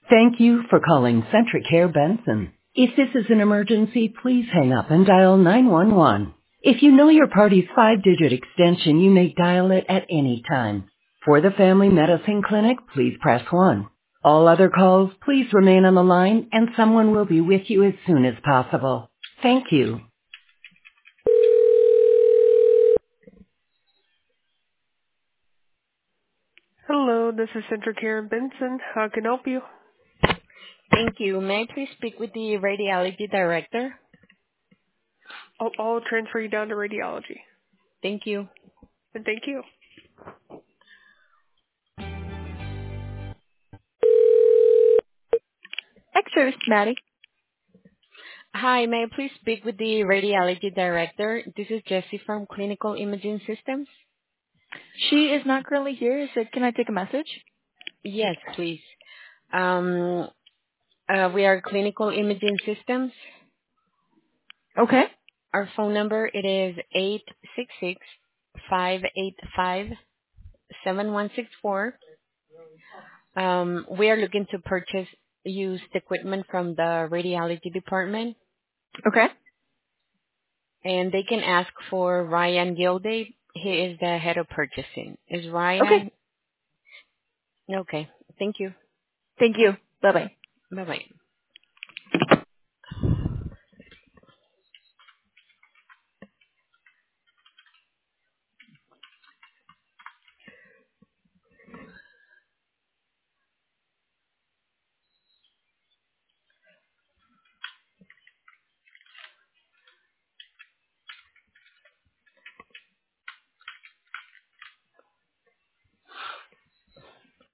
Thank you for calling CentricCare Benson. If this is an emergency, please hang up and dial 911. If you know your party's 5-digit extension, you may dial it at any time. For the Family Medicine Clinic, please press 1. All other calls, please remain on the line and someone will be with you as soon as possible. Thank you. Hello, this is CentricCare in Benson. How can I help you? Thank you. May I please speak with the radiology director? I'll transfer you down to radiology. Thank you. And thank you. Extras, Maddie. Hi, may I please speak with the radiology director? This is Jessie from Clinical Imaging Systems. She is not currently here, so can I take a message? Yes, please. Um, we are Clinical Imaging Systems. Okay. Our phone number it is 866-585-7164. We are looking to purchase used equipment from the radiology department, Okay. and they can ask for Ryan Gilday. He is the head of purchasing. Is Okay. Ryan? Okay. Thank you. Thank you. Bye-bye. Bye-bye.